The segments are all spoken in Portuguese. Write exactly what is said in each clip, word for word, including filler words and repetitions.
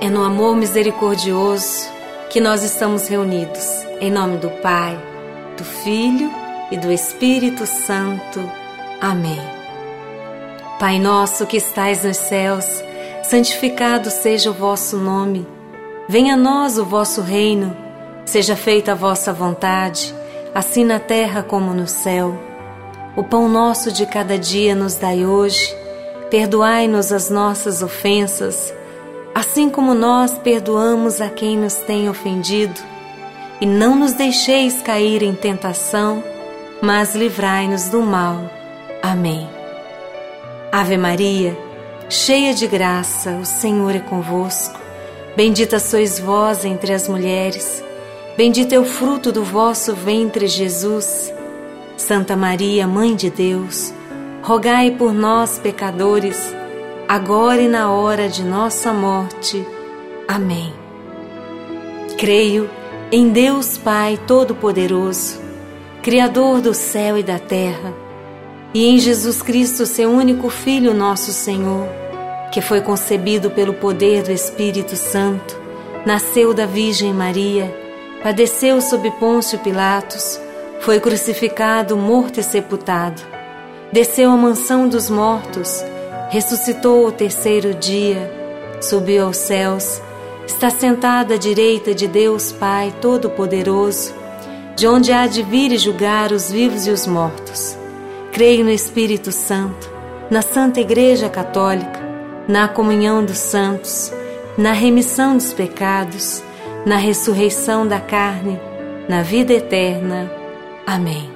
É no amor misericordioso que nós estamos reunidos, em nome do Pai, do Filho e do Espírito Santo. Amém. Pai nosso que estais nos céus, santificado seja o vosso nome. Venha a nós o vosso reino, seja feita a vossa vontade, assim na terra como no céu. O pão nosso de cada dia nos dai hoje, perdoai-nos as nossas ofensas, assim como nós perdoamos a quem nos tem ofendido. E não nos deixeis cair em tentação, mas livrai-nos do mal. Amém. Ave Maria, cheia de graça, o Senhor é convosco. Bendita sois vós entre as mulheres, bendito é o fruto do vosso ventre, Jesus. Santa Maria, Mãe de Deus, rogai por nós, pecadores, agora e na hora de nossa morte. Amém. Creio em Deus Pai Todo-Poderoso, Criador do céu e da terra, e em Jesus Cristo, seu único Filho, nosso Senhor, que foi concebido pelo poder do Espírito Santo, nasceu da Virgem Maria, padeceu sob Pôncio Pilatos, foi crucificado, morto e sepultado, desceu à mansão dos mortos, ressuscitou ao terceiro dia, subiu aos céus, está sentado à direita de Deus Pai Todo-Poderoso, de onde há de vir e julgar os vivos e os mortos. Creio no Espírito Santo, na Santa Igreja Católica, na comunhão dos santos, na remissão dos pecados, na ressurreição da carne, na vida eterna. Amém.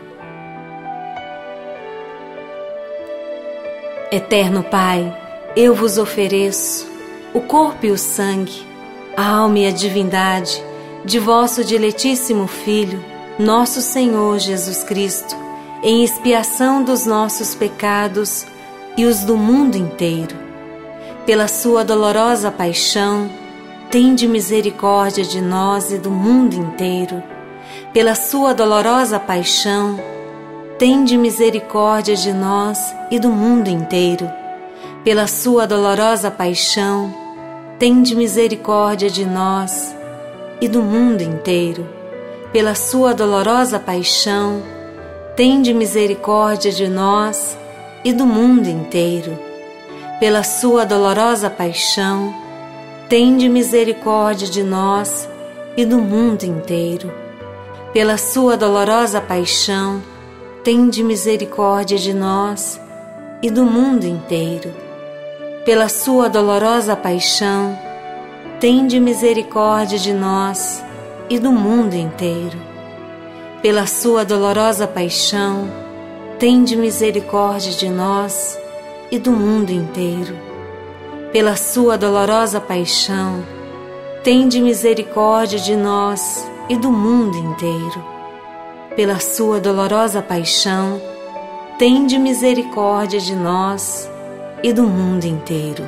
Eterno Pai, eu vos ofereço o corpo e o sangue, a alma e a divindade de vosso diletíssimo Filho, nosso Senhor Jesus Cristo, em expiação dos nossos pecados e os do mundo inteiro. Pela sua dolorosa paixão, tende misericórdia de nós e do mundo inteiro. Pela sua dolorosa paixão, tende misericórdia de nós e do mundo inteiro. Pela sua dolorosa paixão, tende misericórdia de nós e do mundo inteiro. Pela sua dolorosa paixão, tende misericórdia de nós e do mundo inteiro. Pela sua dolorosa paixão, tende misericórdia de nós e do mundo inteiro. Pela sua dolorosa paixão, tende misericórdia de nós e do mundo inteiro. Pela sua dolorosa paixão, tende misericórdia de nós e do mundo inteiro. Pela sua dolorosa paixão, tende misericórdia de nós e do mundo inteiro. Pela sua dolorosa paixão, tende misericórdia de nós e do mundo inteiro. Pela sua dolorosa paixão, tende misericórdia de nós e do mundo inteiro.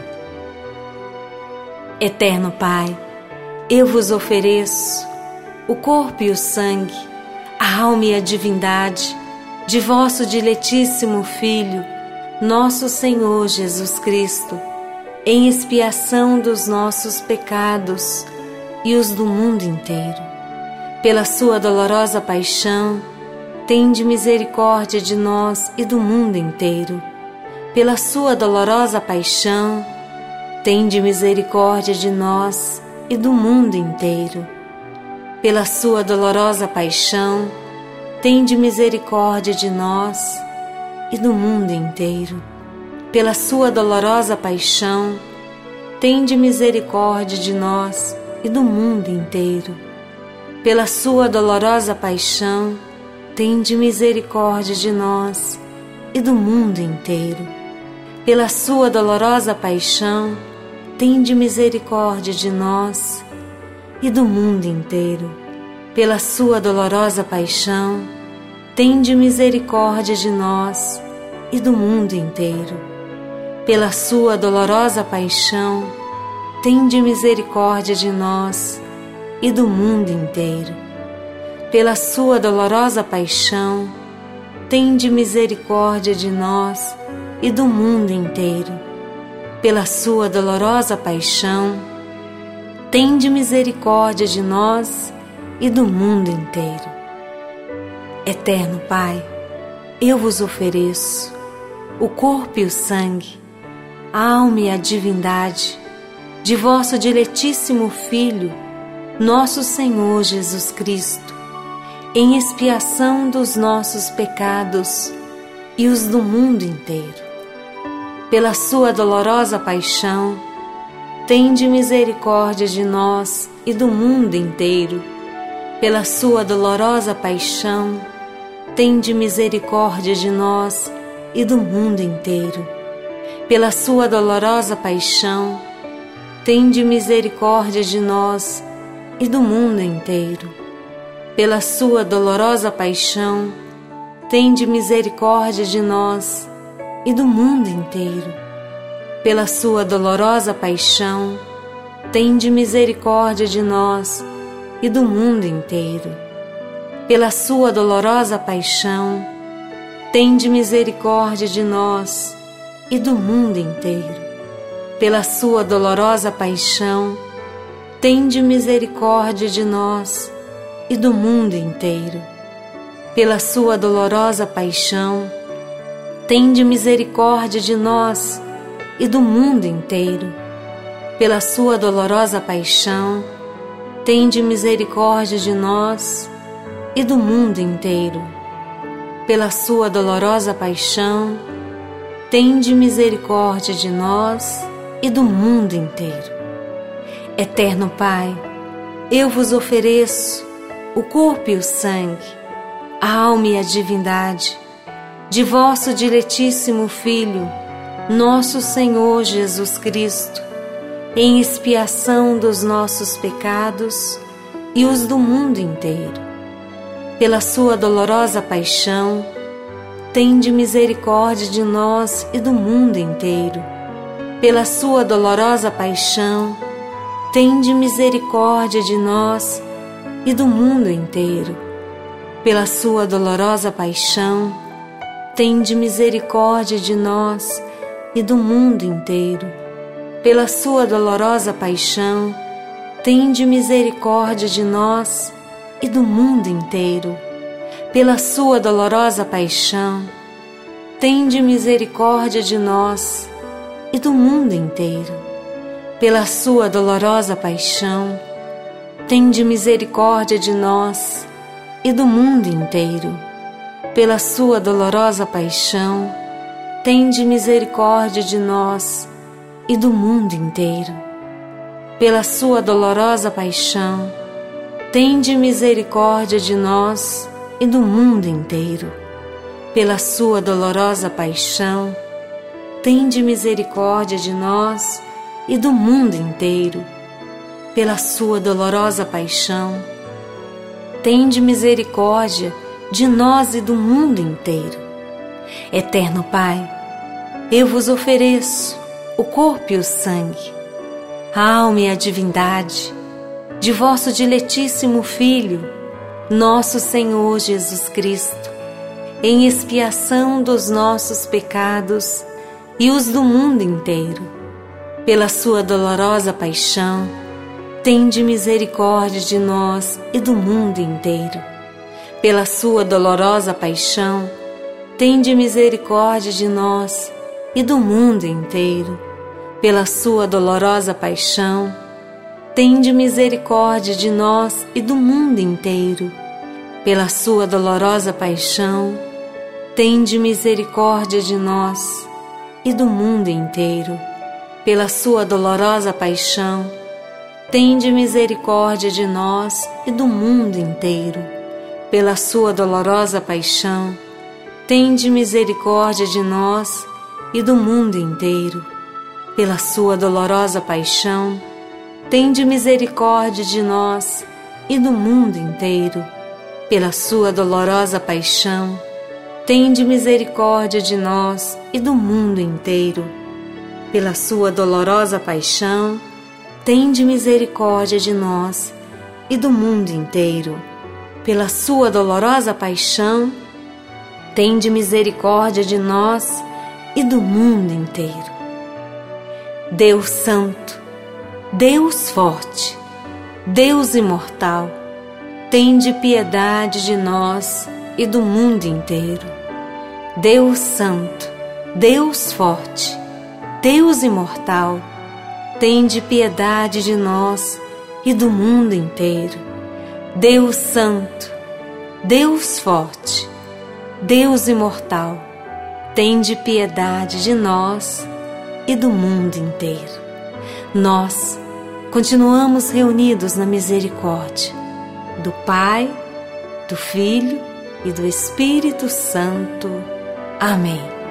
Eterno Pai, eu vos ofereço o corpo e o sangue, a alma e a divindade de vosso diletíssimo Filho, nosso Senhor Jesus Cristo, em expiação dos nossos pecados e os do mundo inteiro. Pela sua dolorosa paixão, tende misericórdia de nós e do mundo inteiro. Pela sua dolorosa paixão, tende misericórdia de nós e do mundo inteiro. Pela sua dolorosa paixão, tende misericórdia de nós e do mundo inteiro. Pela sua dolorosa paixão, tende misericórdia de nós e do mundo inteiro. Pela sua dolorosa paixão, tende misericórdia de nós e do mundo inteiro. Pela sua dolorosa paixão, tende misericórdia de nós e do mundo inteiro. Pela sua dolorosa paixão, tende misericórdia de nós e do mundo inteiro. Pela sua dolorosa paixão, tende misericórdia de nós e do mundo inteiro. Pela sua dolorosa paixão, tende misericórdia de nós e do mundo inteiro. Pela sua dolorosa paixão, tende misericórdia de nós e do mundo inteiro. Eterno Pai, eu vos ofereço o corpo e o sangue, a alma e a divindade de vosso diletíssimo Filho, nosso Senhor Jesus Cristo, em expiação dos nossos pecados e os do mundo inteiro. Pela sua dolorosa paixão, tende misericórdia de nós e do mundo inteiro. Pela sua dolorosa paixão, tende misericórdia de nós e do mundo inteiro. Pela sua dolorosa paixão, tende misericórdia de nós e do mundo inteiro. Pela sua dolorosa paixão, tende misericórdia de nós e do mundo inteiro. Pela sua dolorosa paixão, tende misericórdia de nós e do mundo inteiro. Pela sua dolorosa paixão, tende misericórdia de nós e do mundo inteiro. Pela sua dolorosa paixão, tende misericórdia de nós e do mundo inteiro. Pela sua dolorosa paixão, tende misericórdia de nós e do mundo inteiro. Pela sua dolorosa paixão, tende misericórdia de nós e do mundo inteiro. Pela sua dolorosa paixão, tende misericórdia de nós e do mundo inteiro. Eterno Pai, eu vos ofereço o corpo e o sangue, a alma e a divindade de vosso diletíssimo Filho, nosso Senhor Jesus Cristo, em expiação dos nossos pecados e os do mundo inteiro. Pela sua dolorosa paixão, tende misericórdia de nós e do mundo inteiro. Pela sua dolorosa paixão, tende misericórdia de nós e do mundo inteiro. Pela sua dolorosa paixão, tende misericórdia de nós e do mundo inteiro. Pela sua dolorosa paixão, tende misericórdia de nós e do mundo inteiro. Pela sua dolorosa paixão, tende misericórdia de nós e do mundo inteiro. Pela sua dolorosa paixão, tende misericórdia de nós e do mundo inteiro. Pela sua dolorosa paixão, tende misericórdia de nós e do mundo inteiro. Pela sua dolorosa paixão, tende misericórdia de nós e do mundo inteiro. Pela sua dolorosa paixão, tende misericórdia de nós e do mundo inteiro. Pela sua dolorosa paixão, tende misericórdia de nós e do mundo inteiro. Eterno Pai, eu vos ofereço o corpo e o sangue, a alma e a divindade de vosso diletíssimo Filho, nosso Senhor Jesus Cristo, em expiação dos nossos pecados e os do mundo inteiro. Pela sua dolorosa paixão, tende misericórdia de nós e do mundo inteiro. Pela sua dolorosa paixão, tende misericórdia de nós e do mundo inteiro. Pela sua dolorosa paixão, tende misericórdia de nós e do mundo inteiro. Pela sua dolorosa paixão, tende misericórdia de nós e do mundo inteiro. Pela sua dolorosa paixão, tende misericórdia de nós e do mundo inteiro. Pela sua dolorosa paixão, tende misericórdia de nós e do mundo inteiro. Pela sua dolorosa paixão, tende misericórdia de nós e do mundo inteiro. Pela sua dolorosa paixão, tende misericórdia de nós e do mundo inteiro. Pela sua dolorosa paixão, tende misericórdia de nós e do mundo inteiro. Pela sua dolorosa paixão, tende misericórdia de nós e do mundo inteiro. Deus Santo, Deus Forte, Deus imortal, tende piedade de nós e do mundo inteiro. Deus santo, Deus forte, Deus imortal, tende piedade de nós e do mundo inteiro. Deus santo, Deus forte, Deus imortal, tende piedade de nós e do mundo inteiro. Nós continuamos reunidos na misericórdia do Pai, do Filho e do Espírito Santo. Amém.